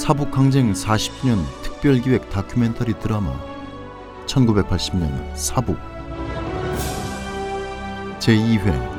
사북항쟁 40주년 특별기획 다큐멘터리 드라마 1980년 사북 제2회.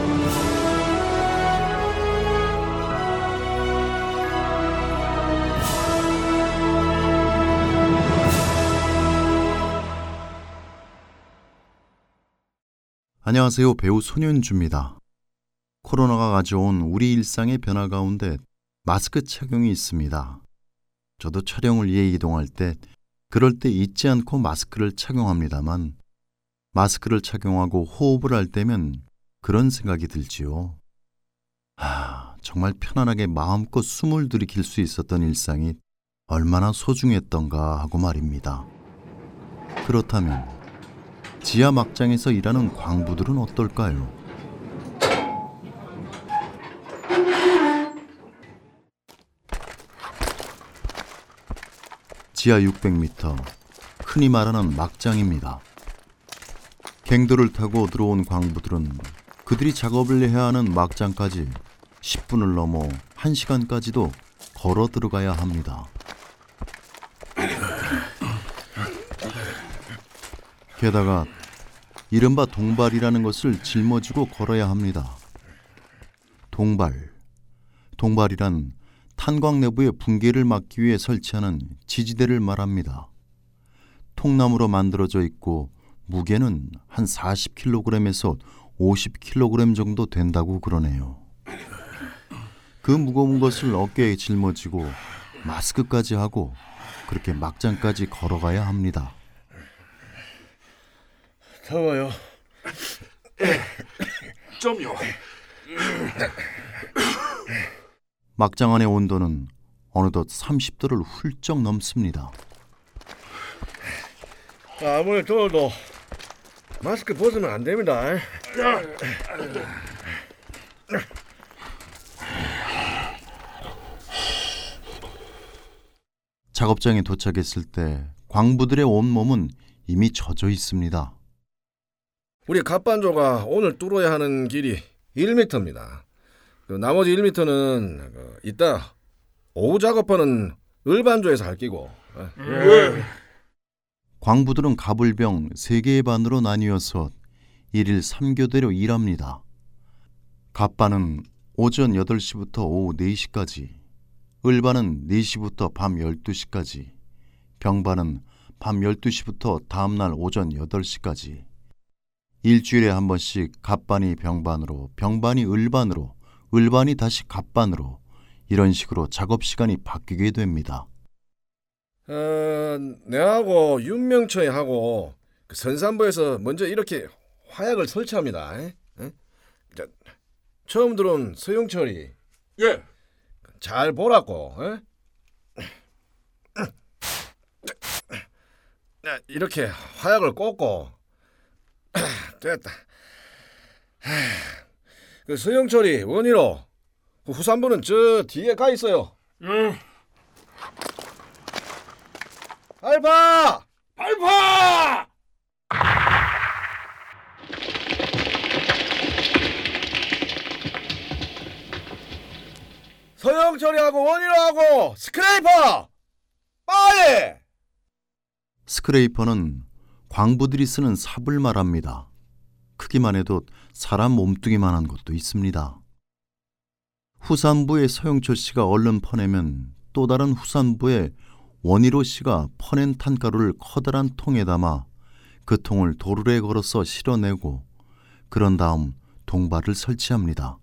안녕하세요. 배우 손현주입니다. 코로나가 가져온 우리 일상의 변화 가운데 마스크 착용이 있습니다. 저도 촬영을 위해 이동할 때 그럴 때 잊지 않고 마스크를 착용합니다만 마스크를 착용하고 호흡을 할 때면 그런 생각이 들지요. 정말 편안하게 마음껏 숨을 들이킬 수 있었던 일상이 얼마나 소중했던가 하고 말입니다. 그렇다면 지하 막장에서 일하는 광부들은 어떨까요? 지하 600m, 흔히 말하는 막장입니다. 갱도를 타고 들어온 광부들은 그들이 작업을 해야 하는 막장까지 10분을 넘어 1시간까지도 걸어 들어가야 합니다. 게다가 이른바 동발이라는 것을 짊어지고 걸어야 합니다. 동발이란 탄광 내부의 붕괴를 막기 위해 설치하는 지지대를 말합니다. 통나무로 만들어져 있고 무게는 한 40kg에서 50kg 정도 된다고 그러네요. 그 무거운 것을 어깨에 짊어지고 마스크까지 하고 그렇게 막장까지 걸어가야 합니다. 더워요. 좀요. 막장 안의 온도는 어느덧 30도를 훌쩍 넘습니다. 아무리 더워도 마스크 벗으면 안 됩니다. 작업장에 도착했을 때 광부들의 온몸은 이미 젖어 있습니다. 우리 갑반조가 오늘 뚫어야 하는 길이 1m입니다. 나머지 1m는 이따 오후 작업하는 을반조에서 할 끼고. 광부들은 가불병 3개의 반으로 나뉘어서 1일 3교대로 일합니다. 갑반은 오전 8시부터 오후 4시까지, 을반은 4시부터 밤 12시까지, 병반은 밤 12시부터 다음날 오전 8시까지. 일주일에 한 번씩 갑반이 병반으로, 병반이 을반으로, 을반이 다시 갑반으로 이런 식으로 작업 시간이 바뀌게 됩니다. 내하고 윤명철하고 선산부에서 먼저 이렇게 화약을 설치합니다. 자, 처음 들어온 서용철이 예. 잘 보라고. 이렇게 화약을 꽂고 됐다. 그 서영철이 원희로, 그 후산부는 저 뒤에 가 있어요. 알파! 알파! 서영철이하고 원희로하고 스크레이퍼! 빨리! 스크레이퍼는 광부들이 쓰는 삽을 말합니다. 크기만 해도 사람 몸뚱이만한 것도 있습니다. 후산부의 서영철 씨가 얼른 퍼내면 또 다른 후산부의 원희로 씨가 퍼낸 탄가루를 커다란 통에 담아 그 통을 도르래 걸어서 실어내고 그런 다음 동발을 설치합니다.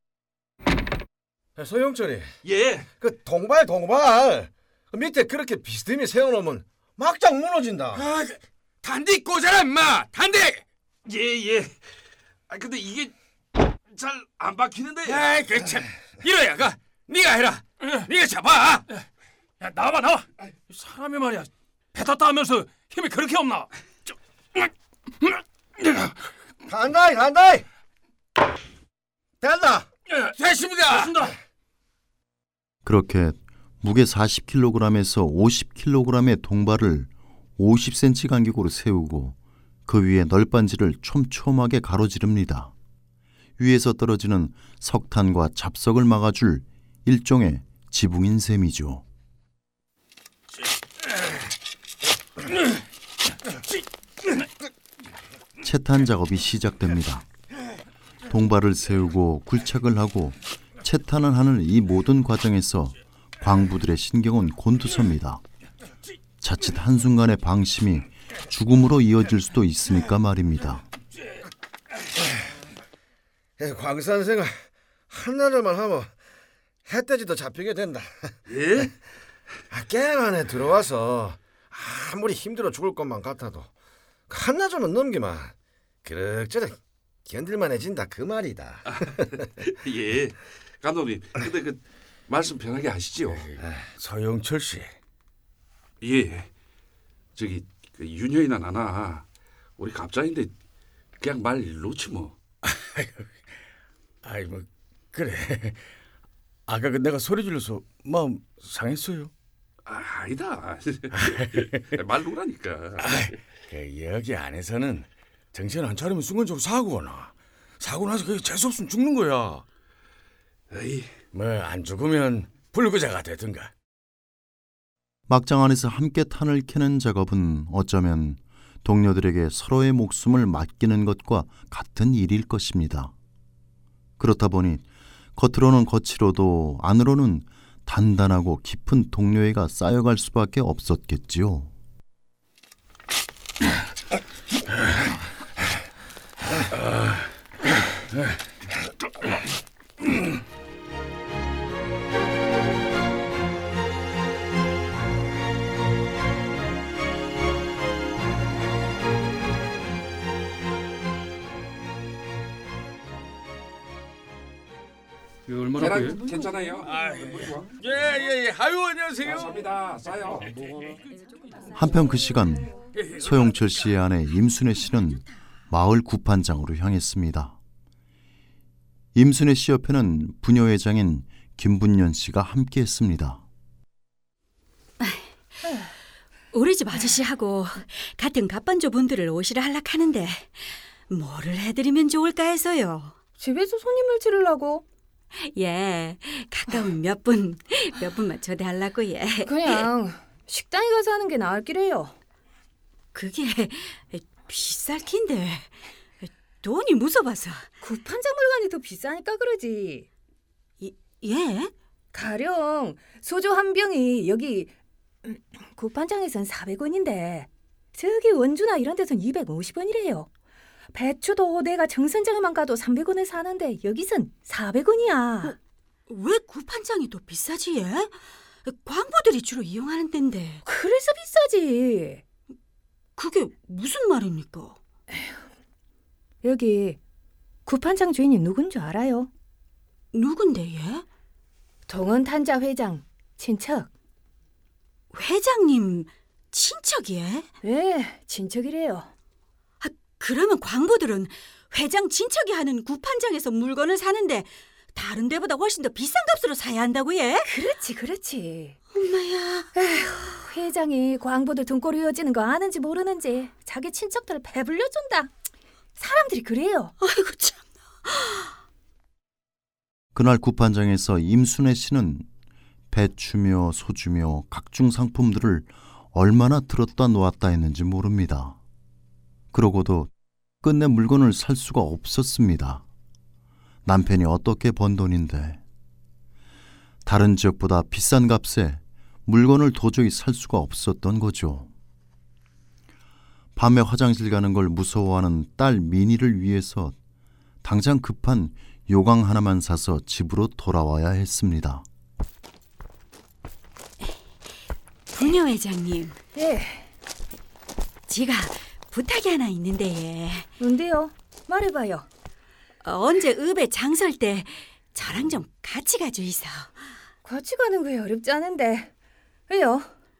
서영철이, 예. 그 동발 그 밑에 그렇게 비스듬히 세워놓으면 막장 무너진다. 단디 꽂아라 임마. 단디. 예. 근데 이게 잘 안 박히는데. 에이, 참. 이래야 가. 네가 해라. 네가 잡아. 야, 나와. 사람이 말이야. 배 탔다 하면서 힘이 그렇게 없나? 간다. 됐다. 됐습니다. 그렇게 무게 40kg에서 50kg의 동발을 50cm 간격으로 세우고 그 위에 널빤지를 촘촘하게 가로지릅니다. 위에서 떨어지는 석탄과 잡석을 막아줄 일종의 지붕인 셈이죠. 채탄 작업이 시작됩니다. 동발을 세우고 굴착을 하고 채탄을 하는 이 모든 과정에서 광부들의 신경은 곤두섭니다. 자칫 한순간의 방심이 죽음으로 이어질 수도 있으니까 말입니다. 광산생활 한나절만 하면 햇돼지도 잡히게 된다. 예? 게임 안에 들어와서 아무리 힘들어 죽을 것만 같아도 한나절만 넘기면 그럭저럭 견딜만해진다 그 말이다. 예. 감독님, 근데 그 말씀 편하게 하시죠. 서영철 씨. 예. 저기 그 윤여이나 나나 우리 갑자인데 그냥 말 놓지 뭐. 아이 뭐 그래. 아까 그 내가 소리 질러서 마음 상했어요. 아니다. 말 놓으라니까. 그 여기 안에서는 정신 안 차리면 순간적으로 사고가 나. 사고 나서 그게 재수 없으면 죽는 거야. 에이. 뭐 안 죽으면 불구자가 되든가. 막장 안에서 함께 탄을 캐는 작업은 어쩌면 동료들에게 서로의 목숨을 맡기는 것과 같은 일일 것입니다. 그렇다 보니 겉으로는 거칠어도 안으로는 단단하고 깊은 동료애가 쌓여갈 수밖에 없었겠지요. 얼마나 계란 괜찮아요? 예예예. 아유 안녕하세요. 감사합니다. 싸요. 한편 그 시간 소영철 씨의 아내 임순애 씨는 마을 구판장으로 향했습니다. 임순애 씨 옆에는 부녀회장인 김분년 씨가 함께했습니다. 우리 집 아저씨하고 같은 갑반조 분들을 오시라 하려하는데 뭐를 해드리면 좋을까 해서요. 집에서 손님을 치르려고? 예, 가까운 몇 분만 초대하려고. 예. 그냥 식당에 가서 하는 게 나을 기래요. 그게 비쌀 킨데 돈이 무서워서. 구판장 물건이 더 비싸니까 그러지. 예? 가령 소주 한 병이 여기 구판장에선 400원인데 저기 원주나 이런 데선 250원이래요. 배추도 내가 정선장에만 가도 300원에 사는데 여기선 400원이야. 왜 구판장이 더 비싸지? 예? 광부들이 주로 이용하는 데인데. 그래서 비싸지. 그게 무슨 말입니까? 여기 구판장 주인이 누군 줄 알아요? 누군데? 예? 동원탄자 회장 친척. 회장님 친척이에? 네, 친척이래요. 그러면 광부들은 회장 친척이 하는 구판장에서 물건을 사는데 다른 데보다 훨씬 더 비싼 값으로 사야 한다고. 예? 그렇지. 엄마야. 회장이 광부들 등골이 이어지는 거 아는지 모르는지 자기 친척들을 배불려준다. 사람들이 그래요. 아이고 참. 그날 구판장에서 임순애 씨는 배추며 소주며 각종 상품들을 얼마나 들었다 놓았다 했는지 모릅니다. 그러고도 끝내 물건을 살 수가 없었습니다. 남편이 어떻게 번 돈인데. 다른 지역보다 비싼 값에 물건을 도저히 살 수가 없었던 거죠. 밤에 화장실 가는 걸 무서워하는 딸 미니를 위해서 당장 급한 요강 하나만 사서 집으로 돌아와야 했습니다. 부녀 회장님, 예, 제가 부탁이 하나 있는데. 예. 뭔데요? 말해봐요. 언제 읍에 장 설 때 저랑 좀 같이 가주이소. 같이 가는 게 어렵지 않은데 왜요?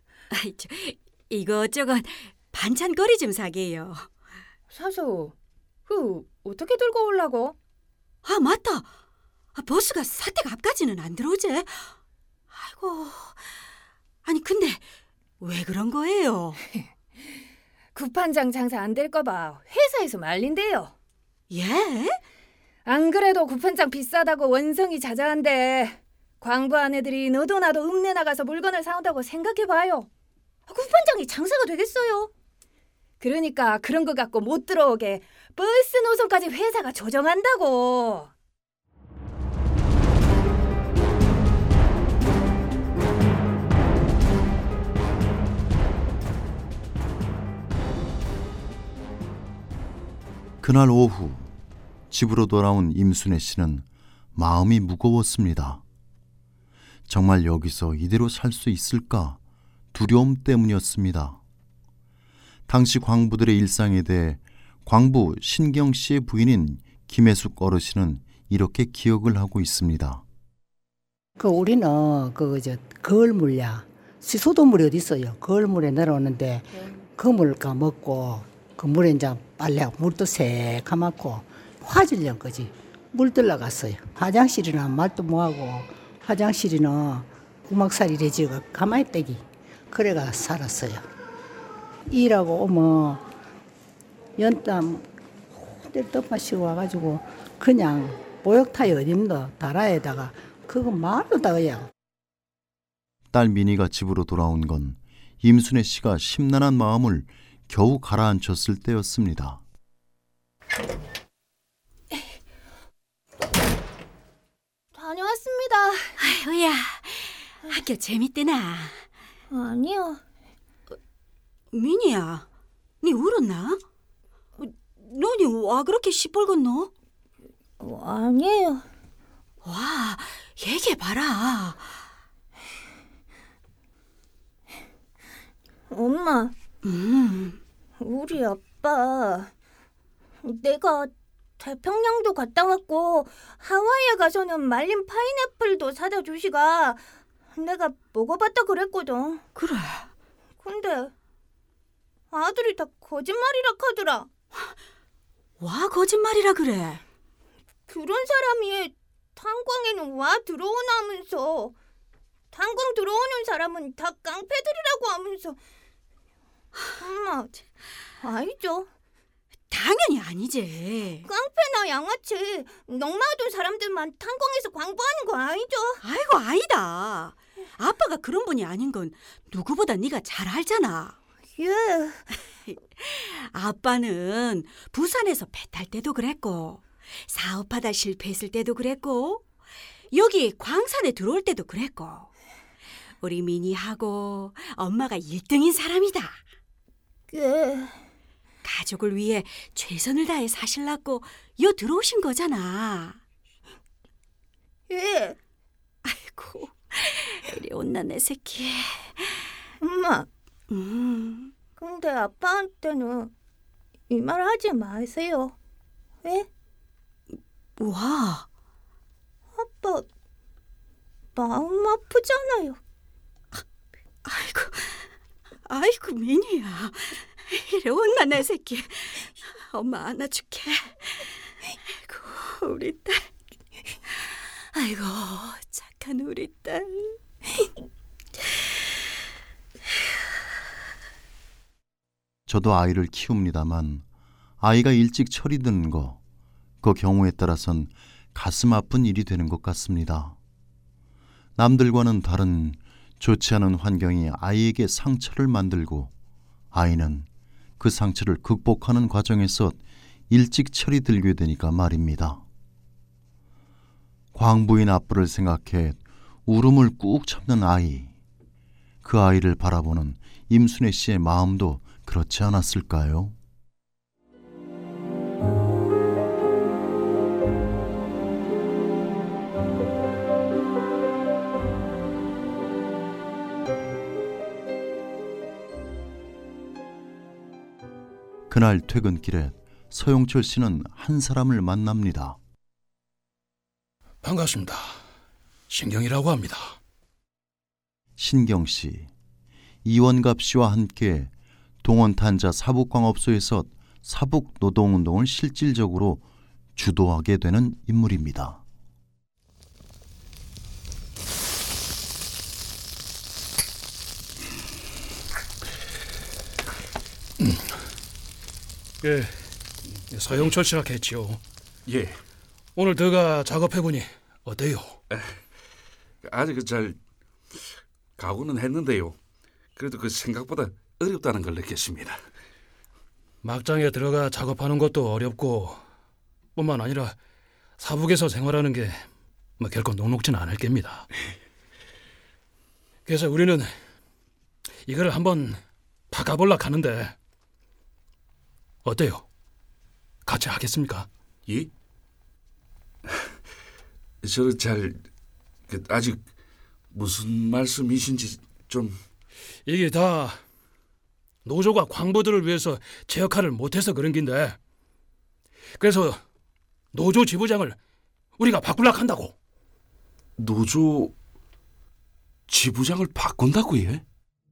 이것저것 반찬거리 좀 사게요. 사서 어떻게 들고 오려고? 아 맞다. 버스가 사택 앞까지는 안 들어오지. 아이고. 아니 근데 왜 그런 거예요? 구판장 장사 안 될까 봐 회사에서 말린대요. 예? 안 그래도 구판장 비싸다고 원성이 자자한데 광부 아내들이 너도 나도 읍내 나가서 물건을 사온다고 생각해봐요. 구판장이 장사가 되겠어요? 그러니까 그런 거 갖고 못 들어오게 버스 노선까지 회사가 조정한다고. 그날 오후 집으로 돌아온 임순애 씨는 마음이 무거웠습니다. 정말 여기서 이대로 살 수 있을까 두려움 때문이었습니다. 당시 광부들의 일상에 대해 광부 신경 씨의 부인인 김혜숙 어르신은 이렇게 기억을 하고 있습니다. 우리는 거울물야 시소도물이 어디 있어요. 거울물에 내려오는데 그 물 까먹고 그 물에 이제 빨래 물도 새카맣고 화질령 거지. 물 들러갔어요. 화장실이나 말도 뭐하고 화장실이나 구막살이 되지가 가만히 떼기. 그래가 살았어요. 일하고 오면 연땀 뜰떡마시고 와가지고 그냥 목욕탕에 어딘가 다라에다가 그거 말로 다어요. 딸 미니가 집으로 돌아온 건 임순애 씨가 심란한 마음을 겨우 가라앉혔을 때였습니다. 다녀왔습니다. 아이고야, 학교 재밌대나? 아니요. 미니야, 니 울었나? 너니 와 그렇게 시뻘겋노? 아니에요. 와, 얘기해봐라. 엄마, 우리 아빠 내가 태평양도 갔다 왔고 하와이에 가서는 말린 파인애플도 사다 주시가 내가 먹어봤다 그랬거든. 그래. 근데 아들이 다 거짓말이라 하더라. 와 거짓말이라 그래. 그런 사람이 탄광에는 와 들어오나 하면서 탄광 들어오는 사람은 다 깡패들이라고 하면서. 엄마, 아니죠. 당연히 아니지. 깡패나 양아치 농마하던 사람들만 탄광에서 광부하는 거 아니죠? 아이고 아니다. 아빠가 그런 분이 아닌 건 누구보다 네가 잘 알잖아. 예. 아빠는 부산에서 배 탈 때도 그랬고 사업하다 실패했을 때도 그랬고 여기 광산에 들어올 때도 그랬고 우리 미니하고 엄마가 1등인 사람이다. 예. 가족을 위해 최선을 다해 사실라고 여 들어오신 거잖아. 예. 아이고 이리 온나 내 새끼. 엄마, 근데 아빠한테는 이 말 하지 마세요. 왜? 와, 아빠 마음 아프잖아요. 아이고 미니야. 이리 온나 내 새끼. 엄마 안아줄게. 아이고 우리 딸. 아이고 착한 우리 딸. 저도 아이를 키웁니다만 아이가 일찍 철이 드는 거, 그 경우에 따라선 가슴 아픈 일이 되는 것 같습니다. 남들과는 다른 좋지 않은 환경이 아이에게 상처를 만들고 아이는 그 상처를 극복하는 과정에서 일찍 철이 들게 되니까 말입니다. 광부인 아빠를 생각해 울음을 꾹 참는 아이. 그 아이를 바라보는 임순애 씨의 마음도 그렇지 않았을까요? 그날 퇴근길에 서용철 씨는 한 사람을 만납니다. 반갑습니다. 신경이라고 합니다. 신경 씨, 이원갑 씨와 함께 동원탄자 사북광업소에서 사북노동운동을 실질적으로 주도하게 되는 인물입니다. 예, 서영철 씨라 했지요. 예, 오늘 들어가 작업해보니 어때요? 아직 잘 가고는 했는데요. 그래도 그 생각보다 어렵다는 걸 느꼈습니다. 막장에 들어가 작업하는 것도 어렵고 뿐만 아니라 사북에서 생활하는 게 결코 녹록지는 않을 겁니다. 그래서 우리는 이걸 한번 바꿔보려고 하는데 어때요? 같이 하겠습니까? 예? 저는 잘 아직 무슨 말씀이신지 좀... 이게 다 노조가 광부들을 위해서 제 역할을 못해서 그런 긴데 그래서 노조 지부장을 우리가 바꾸려고 한다고. 노조 지부장을 바꾼다고 예?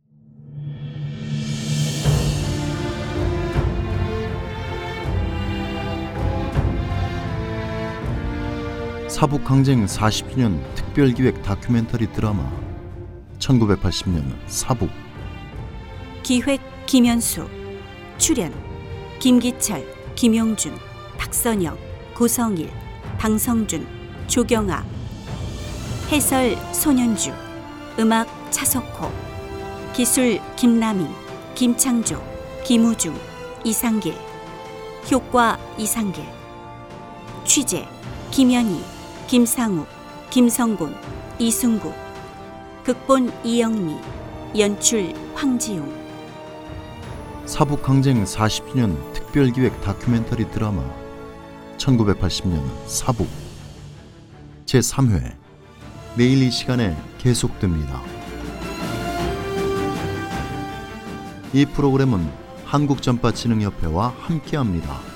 사북항쟁 40주년 특별기획 다큐멘터리 드라마 1980년 사북. 기획 김현수, 출연 김기철, 김용준, 박선영, 고성일, 방성준, 조경아, 해설 손현주, 음악 차석호, 기술 김남인, 김창조, 김우중, 이상길, 효과 이상길, 취재 김현희, 김상욱, 김성곤, 이승구, 극본 이영미, 연출 황지용. 사북항쟁 40주년 특별기획 다큐멘터리 드라마 1980년 사북 제3회 내일 이 시간에 계속됩니다. 이 프로그램은 한국전파진흥협회와 함께합니다.